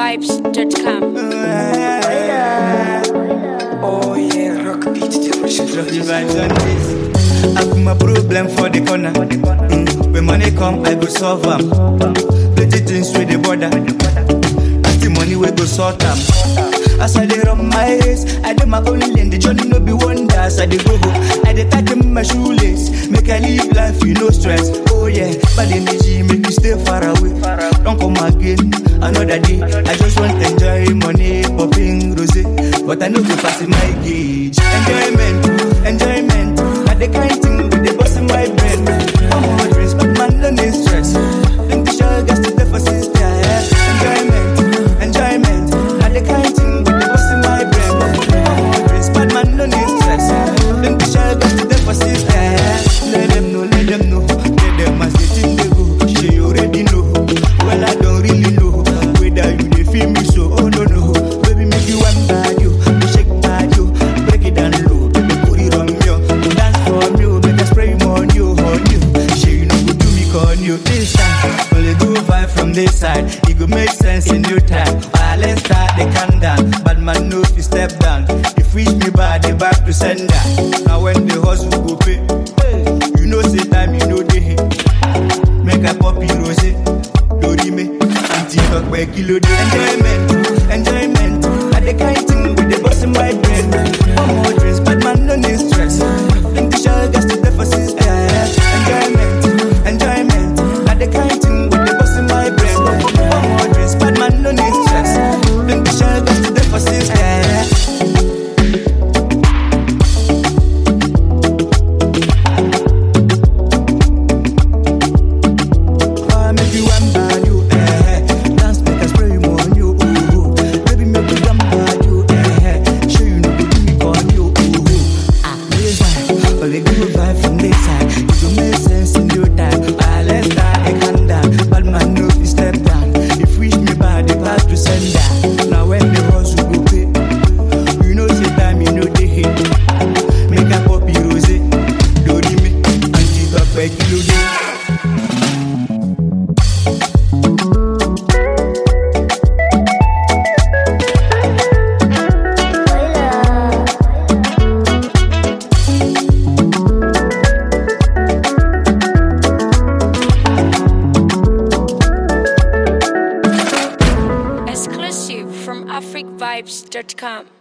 africvibes.com. Oh yeah, rock beat The vibes on this. I put my problem for the corner. When money come, I go solve them. Plenty things with the border. As the money we go sort them. As I dey run my race, I do my own lane. The journey no be wonders. I dey go, I dey tighten my shoelace. Make I live life with no stress. Oh yeah, bad energy make you stay far away. Don't come again another day. I just want enjoy money, popping rosé, but I know go pass in my gauge. Enjoyment, not the kind thing with the boss in my brain. I'm on drinks, but man no need stress. Think the show got to the for sister. Enjoyment, not the kind thing with the boss in my brain. I'm on drinks, but man no need stress. Think the show got to the for sister. Let them know. Let them as they think they go. She already know. Well, I don't really know whether you they feel me so. Oh no, baby make you one bad you shake bad you break it down low. Baby put it on you, dance for me, make us spray more on you. She you know go do me con you this time. Only go vibe from this side. It go make sense in your time. Let's start the countdown. Bad man know if you step down. If wish me bad, they back to sender. Now when the hustle go pay, you know say time you know they hate. Make a poppy rosé, Dorime, anti-talk by kilo de enjoyment. At the kind thing with the boss in my brain. One more drinks, bad man no need stress. Think the show got to the for sister. Enjoyment. At the kind thing with the boss in my brain. One more drinks, bad man no need stress. Think the show got to the for sister. Exclusive from africvibes.com.